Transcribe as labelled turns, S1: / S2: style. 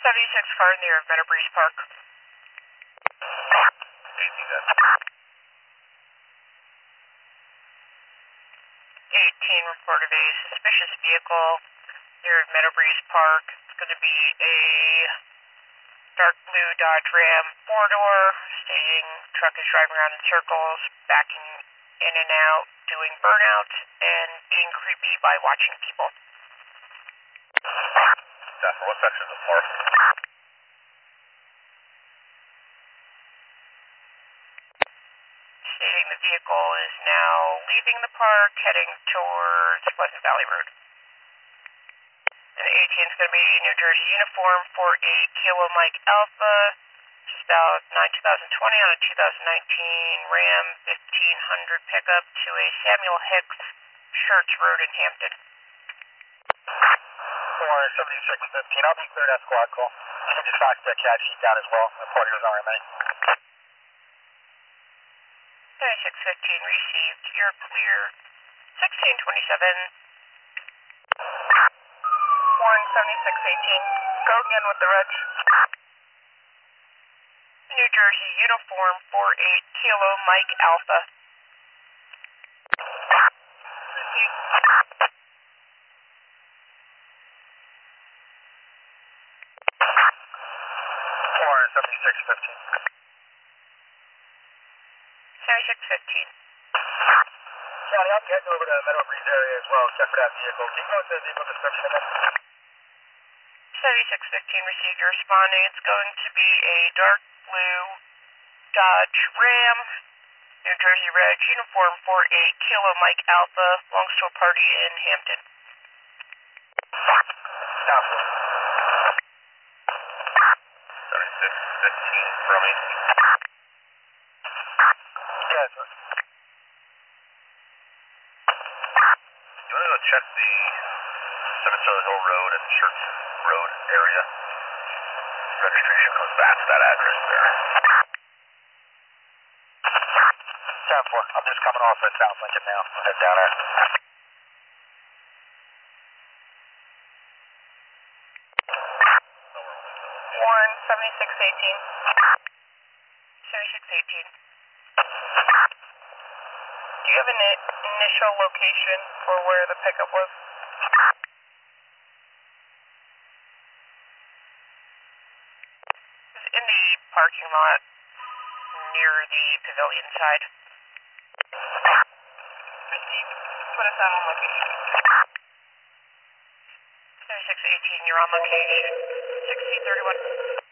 S1: 76 car near Meadow Breeze Park. 18 reported a suspicious vehicle near Meadow Breeze Park. It's going to be a dark blue Dodge Ram 4-door, stating truck is driving around in circles, backing in and out, doing burnouts, and being creepy by watching people.
S2: Jasper, what section is it for?
S1: Stating the vehicle is now leaving the park, heading towards Pleasant Valley Road. And the 18 is going to be a New Jersey uniform for a Kilo Mike Alpha. It's about 9/2020 on a 2019 Ram 1500 pickup to a Samuel Hicks, Shirts Road in Hampton.
S2: 7615, I'll be clear that squad call. You can just fax that CAD sheet down as well. The party was on remaining.
S1: 7615 received. You're clear. 1627. 17618. Go again with the reg. New Jersey uniform for a Kilo Mike Alpha. Received.
S2: 7615.
S1: 7615.
S2: Charlie, I'm getting over to the Meadow Breeze area as well. Check for that vehicle. Can you go into the vehicle description again?
S1: 7615 received. You're responding. It's going to be a dark blue Dodge Ram, New Jersey reg, uniform for a Kilo Mike Alpha, belongs to a party in Hampton.
S2: Stop. 7615 for me. Yes, sir. You want to go check the Sarasota Hill Road and Church Road area? Registration comes back to that address there. 10-4. I'm just coming off at South Lincoln now. Head down there.
S1: 7618. 7618. Do you have an initial location for where the pickup was? It's in the parking lot near the pavilion side. Received. Put us out on location. 7618, you're on location. 1631.